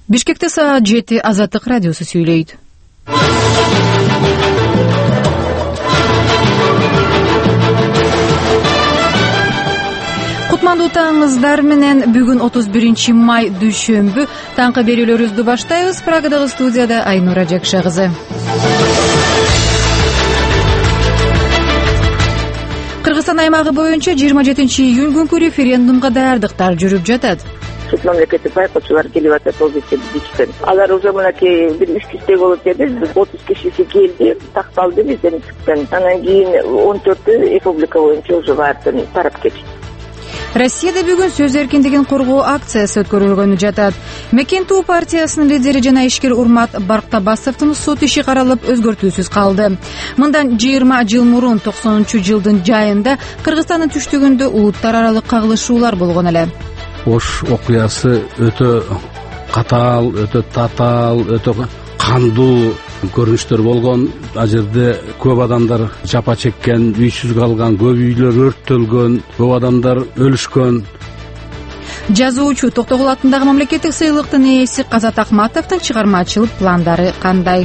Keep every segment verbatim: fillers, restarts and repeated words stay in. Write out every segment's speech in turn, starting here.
Бишкекте саат жети Азаттык радиосу сүйлөйт. Кутмандуу таңыңыздар менен бүгүн отуз биринчи май дүйшөмбү таңкы берүүлөрүбүздү баштайбыз. Прагадагы студияда Айнура Жакша кызы. Кыргызстан аймагы боюнча жыйырма жетинчи июнь күнкү референдумга даярдыктар жүрүп жатат. Сүт мамлекеттик байкоочулар келип атат, ол бизде. Алар уже мынакей бир үч жүздөй болуп келди, отуз кишиси келди, такталды бизден чыккан. Анан кийин он төртү республика боюнча уже баардыгы тарап кетти. Россияда бүгүн сөз эркиндигин коргоо акциясы өткөрүлгөнү жатат. Мекен Туу партиясынын лидери жана ишкер Урмат Барктабасовдун сот иши каралып өзгөртүүсүз калды. Мындан жыйырма жыл мурун токсонунчу жылдын жайында Кыргызстандын түштүгүндө улуттар аралык кагылышуулар болгон эле. Ош окуясы өтө катаал, өтө татаал, өтө кандуу көрүнүштөр болгон. Ал жерде көп адамдар жапа чеккен, үйсүз калган, көп үйлөр өрттөлгөн, көп адамдар өлүшкөн. Жазуучу Токтогул атындагы мамлекеттик сыйлыктын ээси Казат Акматовдун чыгармачылык пландары кандай?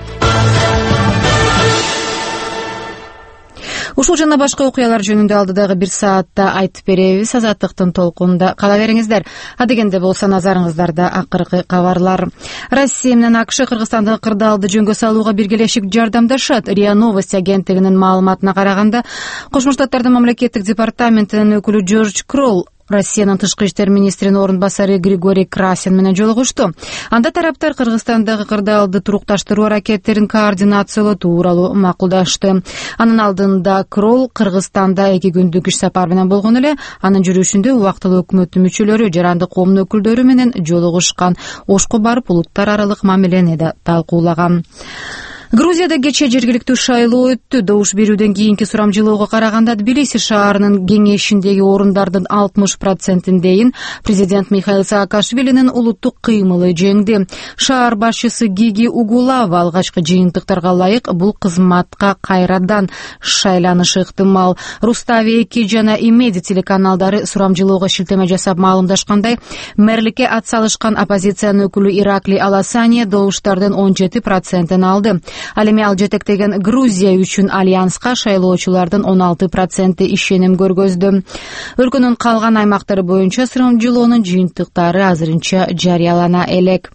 Ушул жана башка окуялар жөнүндө алдыдагы бир саатта айтып беребиз. Азаттыктын толкунунда кала бериңиздер. Адегенде болсо назарыңыздарда акыркы кабарлар. Россия менен АКШ Кыргызстандагы кырдаалды жөнгө салууга биргелешип жардамдашат. РИА Новости агенттигинин маалыматына караганда, Кошмо Штаттардын мамлекеттик департаментинин өкүлү Джордж Кролл Россиянын тышкы иштер министринин орун басары Григорий Красин менен жолугушту. Анда тараптар Кыргызстандагы кырдаалды турукташтыруу аракеттерин координациялоо тууралуу макулдашты. Анын алдында Кролл Кыргызстанда эки күндүк иш сапар менен болгон эле. Анын жүрүшүндө убактылуу өкмөттүн мүчөлөрү, жарандык коомдун өкүлдөрү менен жолугушкан. Ошко барып улуттар аралык мамилени да талкуулаган. Грузияда кечээ жергиликтүү шайлоо өттү. Добуш берүүдөн кийинки сурамжылоого караганда Тбилиси шаарынын кеңешиндеги орундардын алтымыш процентиндейин президент Михаил Саакашвилинин улуттук кыймылы жеңди. Шаар башчысы Гиги Угулава алгачкы жыйынтыктарга ылайык бул кызматка кайрадан шайланышы ыктымал. Рустави эки жана Имеди телеканалдары сурамжылоого шилтеме жасап маалымдашкандай, мэрликке атсалышкан оппозициянын өкүлү Иракли Аласания добуштардын он жети процентин алды. Ал эми ал жетектеген Грузия үчүн альянска шайлоочулардын он алты проценти ишеним көргөздү. Өлкөнүн калган аймактары боюнча сурамжылоонун жыйынтыктары азырынча жарыялана элек.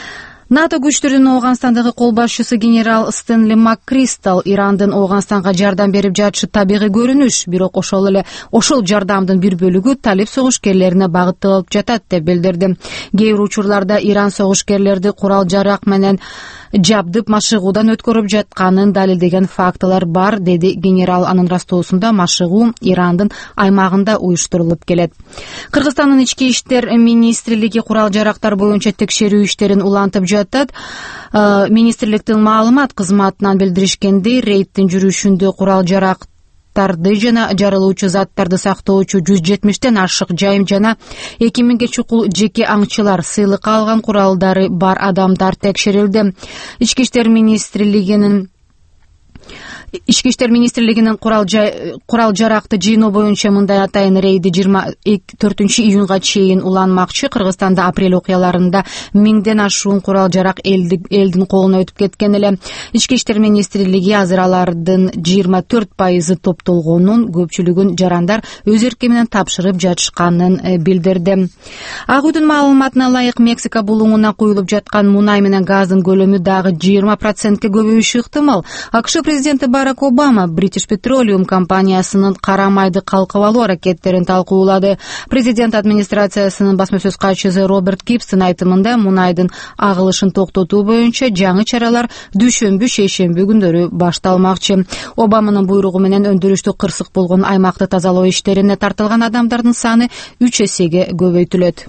НАТО күчтөрүнүн Ооганстандагы кол башчысы генерал Стенли МакКристал Ирандын Ооганстанга жардам берип жатышы табигый көрүнүш, бирок ошол эле ошол жардамдын бир бөлүгү талиб согушкерлерине багытталып жатат деп билдирди. Кээ бир учурларда Иран согушкерлерди курал-жарак менен жабдып машыгуудан өткөрүп жатканын далилдеген фактылар бар, деди генерал. Анын растоосунда машыгуу Ирандын аймагында уюштурулуп келет. Кыргызстандын ички иштер министрлиги курал-жарактар боюнча текшерүү иштерин улантып жатат. Министрликтин маалымат кызматынан билдиришкендей, рейдтин жүрүшүндө курал-жарак тарды жана жарылуучу заттарды сактоочу жүз жетимиштен ашык жайым жана эки миңге чукул жеке аңчылар, сыйлыкка алган куралдары бар адамдар текшерилди. Ички иштер министрлигинин Ички иштер министрлигинин курал-жаракты жыйноо боюнча мындай атайын рейди жыйырма төртүнчү июнга чейин уланмакчы. Кыргызстанда апрель окуяларында миңден ашуун курал-жарак элдин колуна өтүп кеткен эле. Ички иштер министрлиги азыр алардын жыйырма төрт пайызы топтолгонун, көпчүлүгүн жарандар өз эрки менен тапшырып жатышканын билдирди. Ак үйдүн маалыматына ылайык, Мексика булуңуна куюлуп жаткан мунай менен газдын көлөмү дагы жыйырма процентке көбөйүшү ыктымал. АКШ президенти Барак Обама British Petroleum компаниясынын кара майды калкып алуу аракеттерин талкуулады. Президент администрациясынын басма сөз катчысы Роберт Гибстин айтымында мунайдын агылышын токтотуу боюнча жаңы чаралар дүйшөмбү, шейшемби күндөрү башталмакчы. Обаманын буйругу менен өндүрүштү кырсык болгон аймакты тазалоо иштерине тартылган адамдардын саны үч эсеге көбөйтүлөт.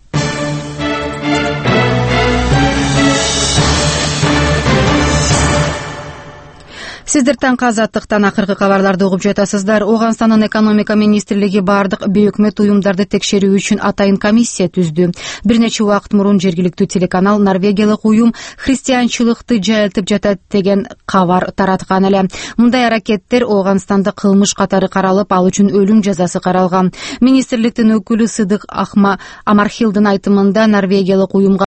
Сиздер таңкы Азаттыктан акыркы кабарларды угуп жатасыздар. Ооганстандын экономика министрлиги бардык бейөкмөт уюмдарды текшерүү үчүн атайын комиссия түздү. Бир нече убакыт мурун жергиликтүү телеканал норвегиялык уюм христианчылыкты жайылтып жатат деген кабар тараткан эле. Мындай аракеттер Ооганстанда кылмыш катары каралып, ал үчүн өлүм жазасы каралган. Министрликтин өкүлү Сыдык Ахма Амархилдин айтымында норвегиялык уюмга